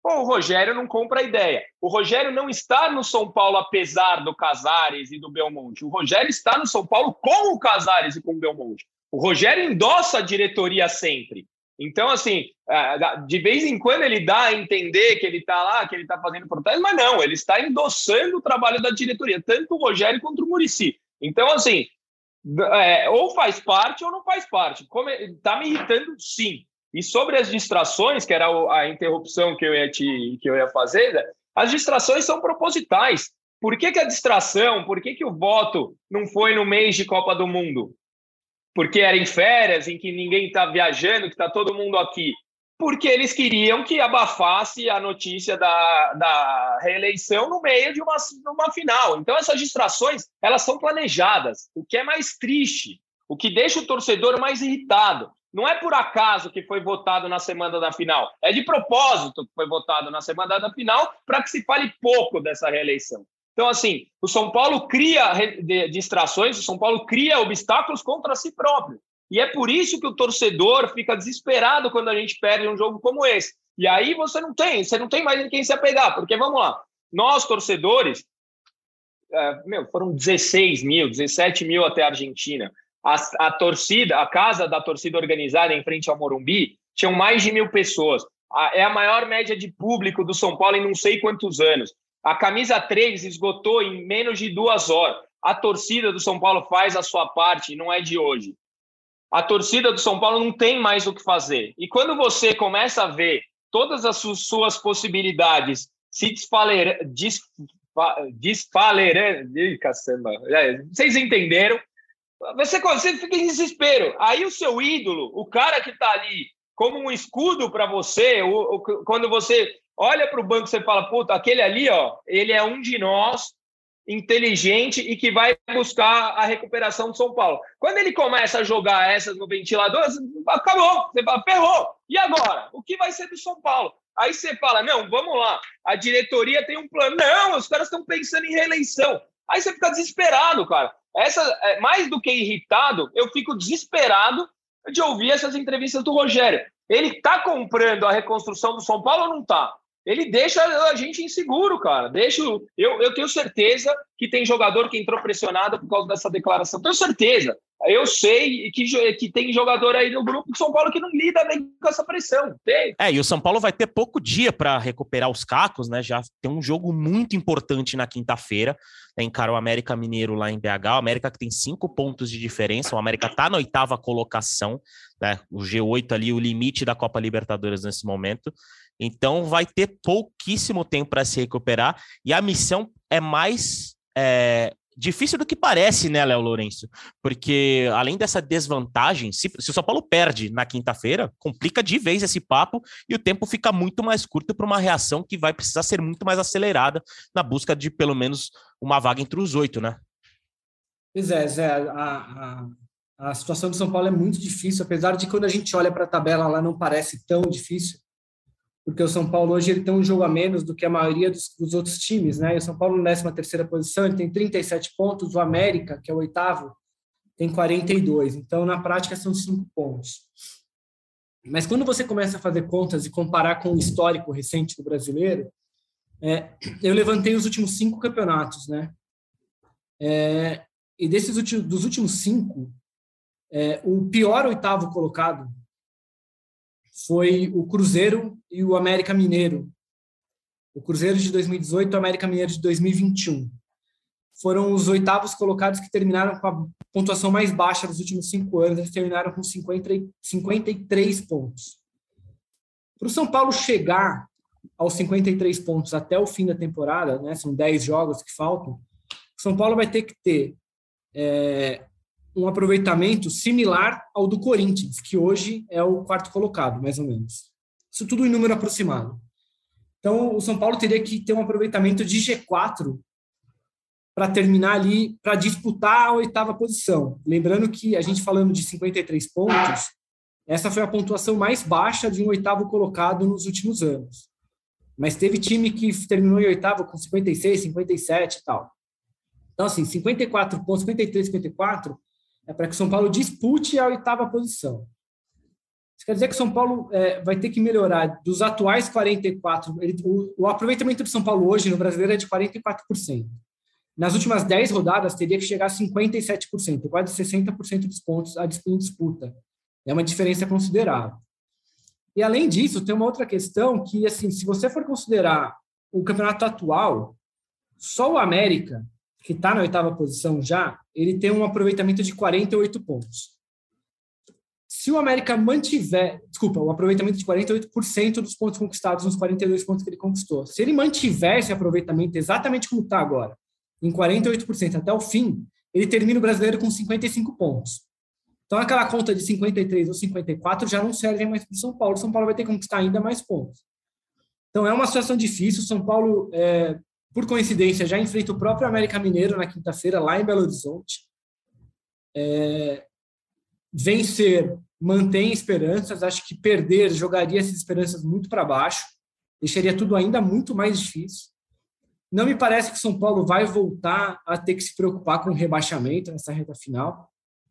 Pô, o Rogério não compra a ideia. O Rogério não está no São Paulo apesar do Casares e do Belmonte. O Rogério está no São Paulo com o Casares e com o Belmonte. O Rogério endossa a diretoria sempre. Então, assim, de vez em quando ele dá a entender que ele está lá, que ele está fazendo protesto, mas não, ele está endossando o trabalho da diretoria, tanto o Rogério quanto o Muricy. Então, assim, é, ou faz parte ou não faz parte. Está me irritando, sim. E sobre as distrações, que era a interrupção que eu ia, te, que eu ia fazer, né? As distrações são propositais. Por que, que a distração, por que, que o voto não foi no mês de Copa do Mundo? Porque era em férias, em que ninguém está viajando, que está todo mundo aqui. Porque eles queriam que abafasse a notícia da, da reeleição no meio de uma, uma final. Então, essas distrações, elas são planejadas, o que é mais triste, o que deixa o torcedor mais irritado. Não é por acaso que foi votado na semana da final. É de propósito que foi votado na semana da final para que se fale pouco dessa reeleição. Então, assim, o São Paulo cria distrações, o São Paulo cria obstáculos contra si próprio. E é por isso que o torcedor fica desesperado quando a gente perde um jogo como esse. E aí você não tem, você não tem mais em quem se apegar. Porque, vamos lá, nós, torcedores, é, meu, foram dezesseis mil, dezessete mil até a Argentina. A, a torcida, a casa da torcida organizada em frente ao Morumbi, tinham mais de mil pessoas. A, é a maior média de público do São Paulo em não sei quantos anos. A camisa três esgotou em menos de duas horas. A torcida do São Paulo faz a sua parte, não é de hoje. A torcida do São Paulo não tem mais o que fazer. E quando você começa a ver todas as suas possibilidades se desfalerando, desfalerando, vocês entenderam? Você, você fica em desespero. Aí o seu ídolo, o cara que está ali como um escudo para você, o, o, quando você olha para o banco, você fala, puta, aquele ali, ó, ele é um de nós, inteligente e que vai buscar a recuperação do São Paulo. Quando ele começa a jogar essas no ventilador, acabou, você fala, ferrou. E agora? O que vai ser do São Paulo? Aí você fala, não, vamos lá, a diretoria tem um plano. Não, os caras estão pensando em reeleição. Aí você fica desesperado, cara. Essa, mais do que irritado, eu fico desesperado de ouvir essas entrevistas do Rogério. Ele está comprando a reconstrução do São Paulo ou não está? Ele deixa a gente inseguro, cara. Deixa, eu, eu tenho certeza que tem jogador que entrou pressionado por causa dessa declaração. Tenho certeza. Eu sei que, que tem jogador aí no grupo do São Paulo que não lida bem com essa pressão. Tem. É, e o São Paulo vai ter pouco dia para recuperar os cacos, né? Já tem um jogo muito importante na quinta-feira. Encara o América Mineiro lá em B H. O América que tem cinco pontos de diferença. O América está na oitava colocação, né? O G oito ali, o limite da Copa Libertadores nesse momento. Então vai ter pouquíssimo tempo para se recuperar. E a missão é mais é, difícil do que parece, né, Léo Lourenço? Porque além dessa desvantagem, se, se o São Paulo perde na quinta-feira, complica de vez esse papo e o tempo fica muito mais curto para uma reação que vai precisar ser muito mais acelerada na busca de pelo menos uma vaga entre os oito, né? Pois é, Zé, a, a, a situação do São Paulo é muito difícil, apesar de quando a gente olha para a tabela lá não parece tão difícil, porque o São Paulo hoje ele tem um jogo a menos do que a maioria dos, dos outros times, né? E o São Paulo na décima terceira posição, ele tem trinta e sete pontos, o América, que é o oitavo, tem quarenta e dois, então na prática são cinco pontos. Mas quando você começa a fazer contas e comparar com o histórico recente do brasileiro, é, eu levantei os últimos cinco campeonatos, né? É, e desses últimos, dos últimos cinco, é, o pior oitavo colocado foi o Cruzeiro e o América Mineiro. O Cruzeiro de dois mil e dezoito e o América Mineiro de dois mil e vinte e um. Foram os oitavos colocados que terminaram com a pontuação mais baixa dos últimos cinco anos. Eles terminaram com cinquenta, cinquenta e três pontos. Para o São Paulo chegar aos cinquenta e três pontos até o fim da temporada, né, são dez jogos que faltam, o São Paulo vai ter que ter é, um aproveitamento similar ao do Corinthians, que hoje é o quarto colocado, mais ou menos. Isso tudo em número aproximado. Então, o São Paulo teria que ter um aproveitamento de G quatro para terminar ali, para disputar a oitava posição. Lembrando que a gente falando de cinquenta e três pontos, essa foi a pontuação mais baixa de um oitavo colocado nos últimos anos. Mas teve time que terminou em oitavo com cinquenta e seis, cinquenta e sete e tal. Então, assim, cinquenta e quatro pontos, cinquenta e três, cinquenta e quatro, é para que o São Paulo dispute a oitava posição. Isso quer dizer que o São Paulo é, vai ter que melhorar dos atuais quarenta e quatro por cento. Ele, o, o aproveitamento do São Paulo hoje no Brasileiro é de quarenta e quatro por cento. Nas últimas dez rodadas, teria que chegar a cinquenta e sete por cento, quase sessenta por cento dos pontos em disputa. É uma diferença considerável. E, além disso, tem uma outra questão que, assim, se você for considerar o campeonato atual, só o América, que está na oitava posição já, ele tem um aproveitamento de quarenta e oito pontos. Se o América mantiver, desculpa, o aproveitamento de quarenta e oito por cento dos pontos conquistados nos quarenta e dois pontos que ele conquistou, se ele mantiver esse aproveitamento exatamente como está agora, em quarenta e oito por cento até o fim, ele termina o Brasileiro com cinquenta e cinco pontos. Então, aquela conta de cinquenta e três ou cinquenta e quatro já não serve mais para o São Paulo. O São Paulo vai ter que conquistar ainda mais pontos. Então, é uma situação difícil. O São Paulo, é, por coincidência, já enfrenta o próprio América Mineiro na quinta-feira, lá em Belo Horizonte. É, vencer mantém esperanças. Acho que perder jogaria essas esperanças muito para baixo. Deixaria tudo ainda muito mais difícil. Não me parece que o São Paulo vai voltar a ter que se preocupar com o rebaixamento nessa reta final.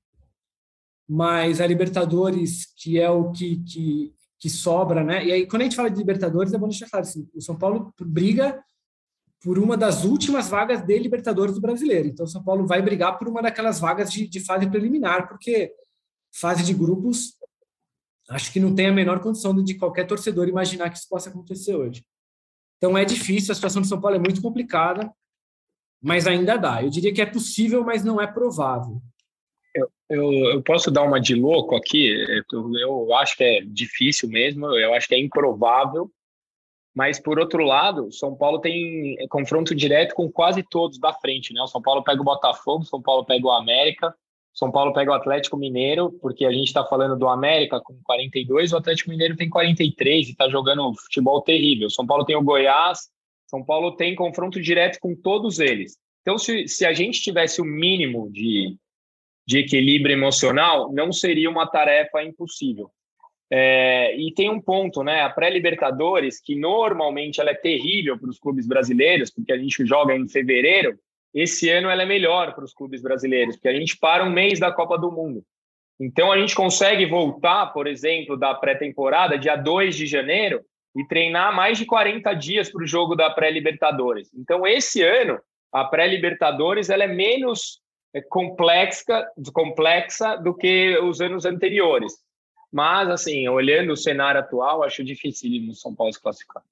Mas a Libertadores, que é o que, que, que sobra, né? E aí, quando a gente fala de Libertadores, é bom deixar claro assim, o São Paulo briga por uma das últimas vagas de Libertadores do Brasileiro. Então, o São Paulo vai brigar por uma daquelas vagas de, de fase preliminar, porque fase de grupos, acho que não tem a menor condição de qualquer torcedor imaginar que isso possa acontecer hoje. Então, é difícil, a situação do São Paulo é muito complicada, mas ainda dá. Eu diria que é possível, mas não é provável. Eu, eu, eu posso dar uma de louco aqui? Eu, eu acho que é difícil mesmo, eu acho que é improvável, mas, por outro lado, o São Paulo tem confronto direto com quase todos da frente, né? O São Paulo pega o Botafogo, o São Paulo pega o América, o São Paulo pega o Atlético Mineiro, porque a gente está falando do América com quarenta e dois, o Atlético Mineiro tem quarenta e três e está jogando futebol terrível. O São Paulo tem o Goiás, São Paulo tem confronto direto com todos eles. Então, se, se a gente tivesse o mínimo de de equilíbrio emocional, não seria uma tarefa impossível. É, e tem um ponto, né? A pré-Libertadores, que normalmente ela é terrível para os clubes brasileiros, porque a gente joga em fevereiro, esse ano ela é melhor para os clubes brasileiros, porque a gente para um mês da Copa do Mundo. Então, a gente consegue voltar, por exemplo, da pré-temporada, dia dois de janeiro, e treinar mais de quarenta dias para o jogo da pré-Libertadores. Então, esse ano, a pré-Libertadores ela é menos complexa, complexa do que os anos anteriores. Mas, assim, olhando o cenário atual, acho difícil o São Paulo se classificar.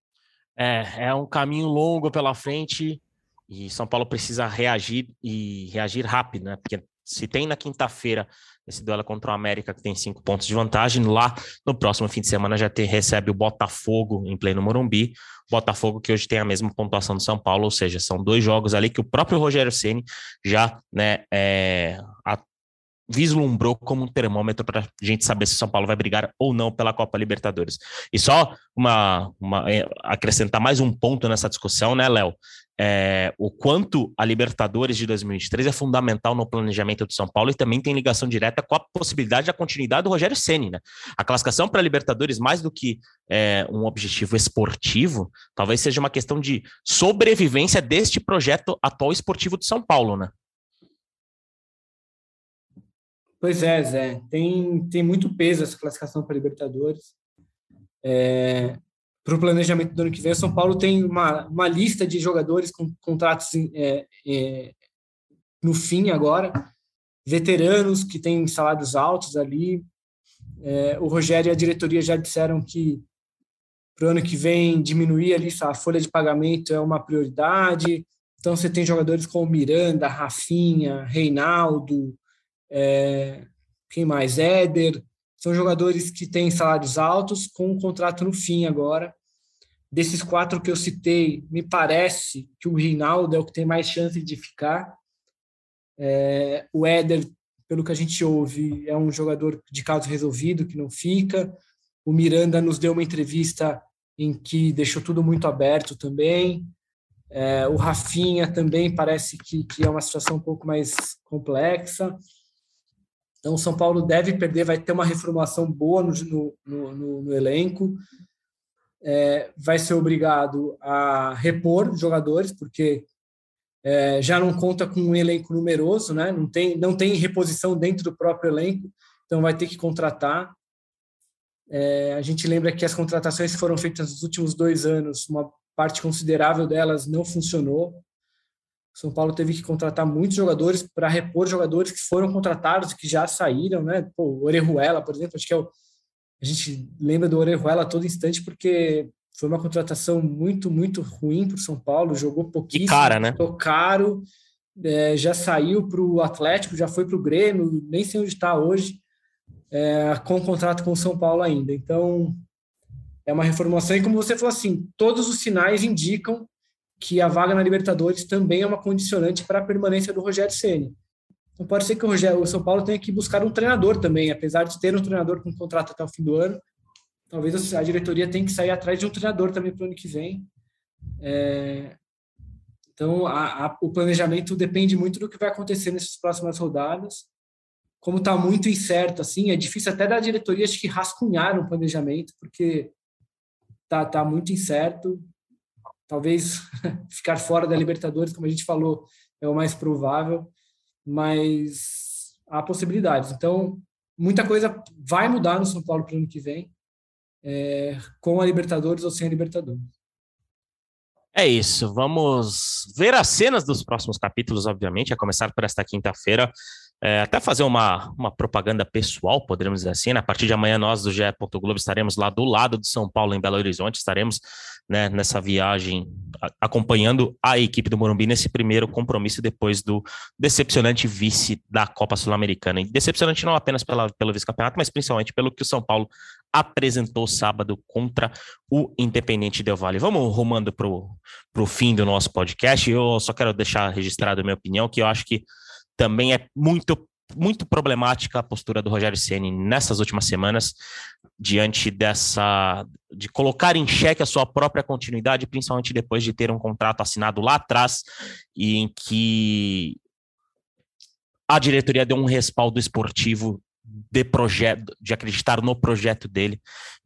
É, é um caminho longo pela frente e São Paulo precisa reagir e reagir rápido, né? Porque se tem na quinta-feira esse duelo contra o América, que tem cinco pontos de vantagem, lá no próximo fim de semana já tem, recebe o Botafogo em pleno Morumbi, Botafogo que hoje tem a mesma pontuação do São Paulo, ou seja, são dois jogos ali que o próprio Rogério Ceni já, né, é, a, vislumbrou como um termômetro para a gente saber se o São Paulo vai brigar ou não pela Copa Libertadores. E só uma, uma, acrescentar mais um ponto nessa discussão, né, Léo? É, o quanto a Libertadores de dois mil e vinte e três é fundamental no planejamento do São Paulo e também tem ligação direta com a possibilidade da continuidade do Rogério Ceni, né? A classificação para a Libertadores, mais do que é, um objetivo esportivo, talvez seja uma questão de sobrevivência deste projeto atual esportivo do São Paulo, né? Pois é, Zé. Tem, tem muito peso essa classificação para a Libertadores. É... Para o planejamento do ano que vem, o São Paulo tem uma, uma lista de jogadores com contratos é, é, no fim agora, veteranos que têm salários altos ali. É, o Rogério e a diretoria já disseram que para o ano que vem diminuir ali a folha de pagamento é uma prioridade. Então você tem jogadores como Miranda, Rafinha, Reinaldo, é, quem mais? Éder. São jogadores que têm salários altos com um contrato no fim agora. Desses quatro que eu citei, me parece que o Reinaldo é o que tem mais chance de ficar. É, o Éder, pelo que a gente ouve, é um jogador de caso resolvido, que não fica. O Miranda nos deu uma entrevista em que deixou tudo muito aberto também. É, o Rafinha também parece que, que é uma situação um pouco mais complexa. Então, o São Paulo deve perder, vai ter uma reformulação boa no, no, no, no elenco, é, vai ser obrigado a repor jogadores, porque é, já não conta com um elenco numeroso, né? não, tem, não tem reposição dentro do próprio elenco, então vai ter que contratar. É, a gente lembra que as contratações que foram feitas nos últimos dois anos, uma parte considerável delas não funcionou. O São Paulo teve que contratar muitos jogadores para repor jogadores que foram contratados e que já saíram, né? Pô, o Orejuela, por exemplo, acho que é o, a gente lembra do Orejuela a todo instante porque foi uma contratação muito, muito ruim para o São Paulo, jogou pouquíssimo, e cara, né? Ficou caro, é, já saiu para o Atlético, já foi para o Grêmio, nem sei onde está hoje, é, com contrato com o São Paulo ainda. Então, é uma reformulação e, como você falou assim, todos os sinais indicam que a vaga na Libertadores também é uma condicionante para a permanência do Rogério Ceni. Então pode ser que o, Rogério, o São Paulo tenha que buscar um treinador também, apesar de ter um treinador com contrato até o fim do ano, talvez a diretoria tenha que sair atrás de um treinador também para o ano que vem. É... Então a, a, o planejamento depende muito do que vai acontecer nessas próximas rodadas. Como está muito incerto, assim, é difícil até da diretoria acho que rascunhar um planejamento, porque está tá muito incerto. Talvez ficar fora da Libertadores, como a gente falou, é o mais provável, mas há possibilidades. Então, muita coisa vai mudar no São Paulo para o ano que vem, é, com a Libertadores ou sem a Libertadores. É isso, vamos ver as cenas dos próximos capítulos, obviamente, a começar por esta quinta-feira. É, até fazer uma, uma propaganda pessoal, poderíamos dizer assim, né? A partir de amanhã nós do G E. Globo estaremos lá do lado de São Paulo, em Belo Horizonte, estaremos, né, nessa viagem a, acompanhando a equipe do Morumbi nesse primeiro compromisso depois do decepcionante vice da Copa Sul-Americana. E decepcionante não apenas pela, pelo vice-campeonato, mas principalmente pelo que o São Paulo apresentou sábado contra o Independiente Del Valle. Vamos rumando para o fim do nosso podcast. Eu só quero deixar registrado a minha opinião, que eu acho que também é muito, muito problemática a postura do Rogério Ceni nessas últimas semanas, diante dessa, de colocar em xeque a sua própria continuidade, principalmente depois de ter um contrato assinado lá atrás, e em que a diretoria deu um respaldo esportivo de projeto, de acreditar no projeto dele,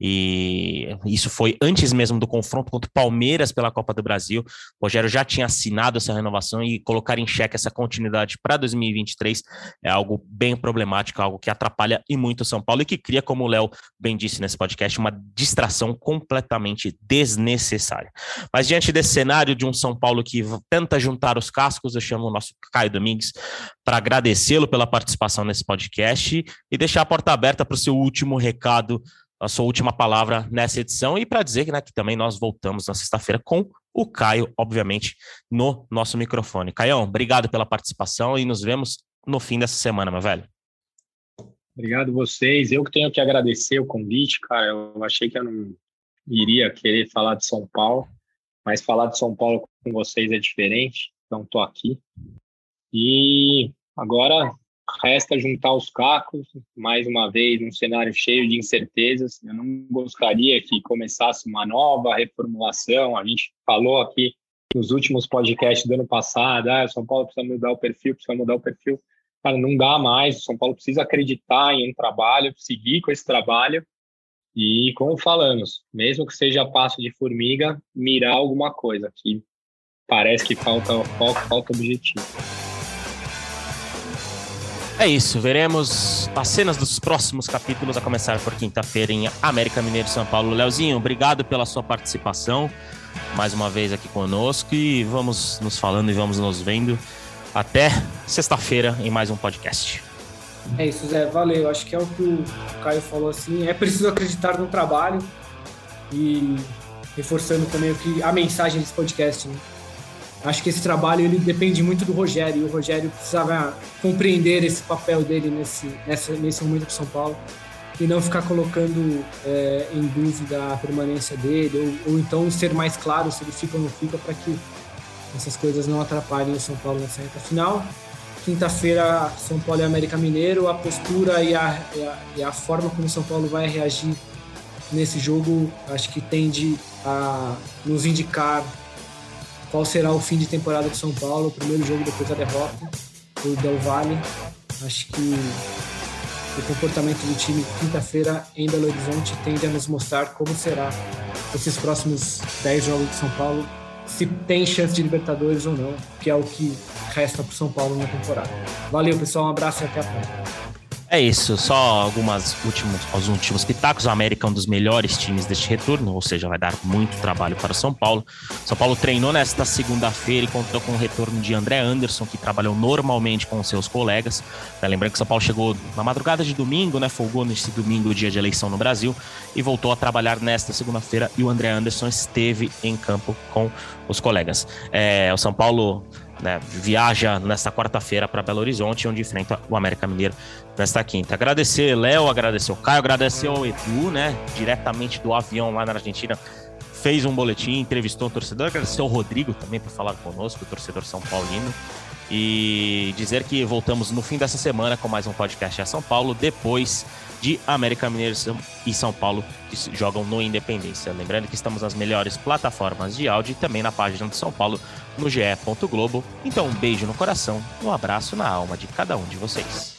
e isso foi antes mesmo do confronto contra o Palmeiras pela Copa do Brasil. O Rogério já tinha assinado essa renovação, e colocar em xeque essa continuidade para dois mil e vinte e três é algo bem problemático, algo que atrapalha e muito o São Paulo, e que cria, como o Léo bem disse nesse podcast, uma distração completamente desnecessária. Mas diante desse cenário de um São Paulo que tenta juntar os cascos, eu chamo o nosso Caio Domingues para agradecê-lo pela participação nesse podcast e deixar a porta aberta para o seu último recado, a sua última palavra nessa edição, e para dizer, né, que também nós voltamos na sexta-feira com o Caio, obviamente, no nosso microfone. Caião, obrigado pela participação e nos vemos no fim dessa semana, meu velho. Obrigado vocês. Eu que tenho que agradecer o convite, cara. Eu achei que eu não iria querer falar de São Paulo, mas falar de São Paulo com vocês é diferente, então estou aqui. E agora resta juntar os cacos, mais uma vez, num cenário cheio de incertezas. Eu não gostaria que começasse uma nova reformulação. A gente falou aqui nos últimos podcasts do ano passado, ah, o São Paulo precisa mudar o perfil, precisa mudar o perfil. Cara, não dá mais. O São Paulo precisa acreditar em um trabalho, seguir com esse trabalho e, como falamos, mesmo que seja passo de formiga, mirar alguma coisa, que parece que falta, falta, falta objetivo. É isso, veremos as cenas dos próximos capítulos, a começar por quinta-feira em América Mineiro e São Paulo. Leozinho, obrigado pela sua participação, mais uma vez aqui conosco, e vamos nos falando e vamos nos vendo até sexta-feira em mais um podcast. É isso, Zé, valeu. Acho que é o que o Caio falou, assim, é preciso acreditar no trabalho, e reforçando também o que, a mensagem desse podcast, né? Acho que esse trabalho ele depende muito do Rogério, e o Rogério precisava compreender esse papel dele nesse, nessa, nesse momento do São Paulo, e não ficar colocando é, em dúvida a permanência dele, ou, ou então ser mais claro se ele fica ou não fica, para que essas coisas não atrapalhem o São Paulo nessa reta final. Quinta-feira, São Paulo e América Mineiro, a postura e a, e, a, e a forma como o São Paulo vai reagir nesse jogo, acho que tende a nos indicar qual será o fim de temporada do São Paulo, o primeiro jogo depois da derrota do Del Valle. Acho que o comportamento do time quinta-feira em Belo Horizonte tende a nos mostrar como será esses próximos dez jogos de São Paulo, se tem chance de Libertadores ou não, que é o que resta para o São Paulo na temporada. Valeu, pessoal, um abraço e até a próxima. É isso, só algumas últimos, os últimos pitacos. O América é um dos melhores times deste retorno, ou seja, vai dar muito trabalho para o São Paulo. São Paulo treinou nesta segunda-feira e contou com o retorno de André Anderson, que trabalhou normalmente com seus colegas. Lembrando que o São Paulo chegou na madrugada de domingo, né? Folgou nesse domingo, dia de eleição no Brasil, e voltou a trabalhar nesta segunda-feira. E o André Anderson esteve em campo com os colegas. É, o São Paulo, né, viaja nesta quarta-feira para Belo Horizonte, onde enfrenta o América Mineiro nesta quinta. Agradecer Léo, agradecer o Caio, agradecer ao Edu, né, diretamente do avião lá na Argentina, fez um boletim, entrevistou o torcedor. Agradecer ao Rodrigo também por falar conosco, o torcedor são paulino, e dizer que voltamos no fim dessa semana com mais um podcast a São Paulo, depois de América Mineiro e São Paulo, que jogam no Independência. Lembrando que estamos nas melhores plataformas de áudio e também na página de São Paulo, no G E ponto Globo. Então um beijo no coração, um abraço na alma de cada um de vocês.